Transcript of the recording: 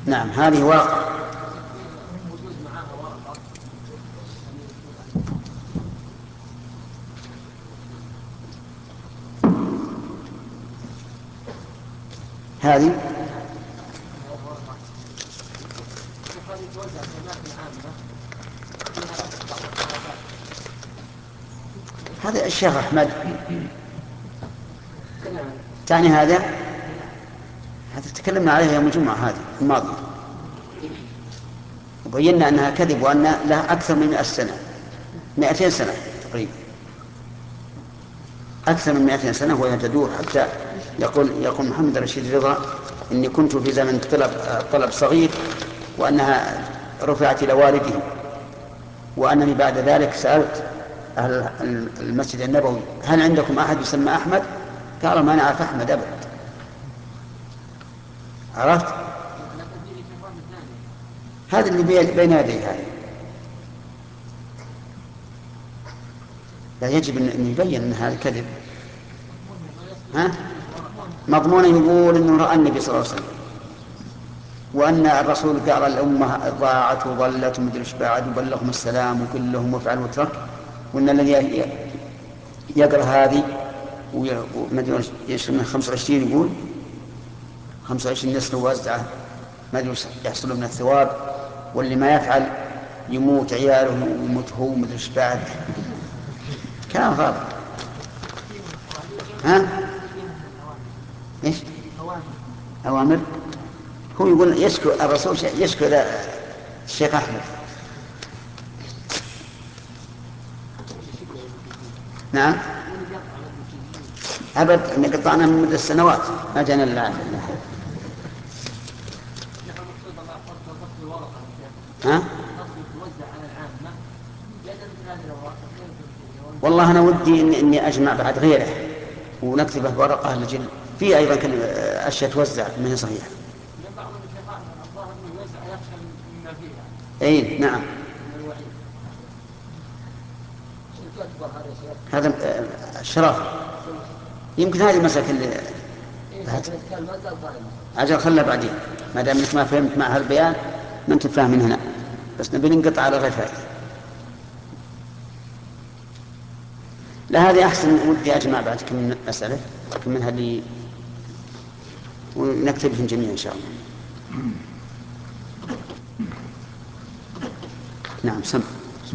نعم هذه واقع. هذه هذا الشيخ أحمد تعني هذا تكلمنا عليها يوم الجمعة هذه الماضية، وبينا أنها كذب وأن لها أكثر من 100 سنة، 200 سنة تقريبا، أكثر من 200 سنة وهي تدور. حتى يقول محمد رشيد رضا إني كنت في زمن طلب صغير وأنها رفعت إلى والده، وأنني بعد ذلك سألت أهل المسجد النبوي هل عندكم أحد يسمى أحمد؟ قالوا ما نعرف أحمد أبدا. عرفت؟ هذا اللي بين يدي هذا لا يجب أن يبين أن هذا كذب. ها؟ مضمون يقول أنه رأى النبي صلى الله عليه وسلم، وأن الرسول قال الأمة ضاعت وضلت ومدري ايش بعد وبلغهم السلام وقل لهم وافعل واترك، وأن الذي يقرأ هذه ومدري ايش من 25 يقول 25 نسل وزعه ما يحصل من الثواب، واللي ما يفعل يموت عياله ويموت هو ومدري ايش بعد. كلام فاضي. ها؟ ايش؟ أوامر. هو يقول يشكو الرسول يشكو الشيخ أحمد. نعم أبد أن قطعنا من مدة السنوات ما جانا العافية. ها؟ والله أنا ودي إني أجمع بعد غيره ونكتبه بورقة لجل في أيضا كان أشياء توزع من صحيح. أي نعم. هذا الشرافة يمكن هذه المساكن اللي أجل خلنا بعدين ما دام أنك ما فهمت مع هالبيان ما أنت فاهم من هنا، بس نبي ننقطع على غير فائدة. لا هذه أحسن، ودي أجمع بعد كم من مسألة كم منها اللي ونكتبهم جميعا إن شاء الله. نعم سم.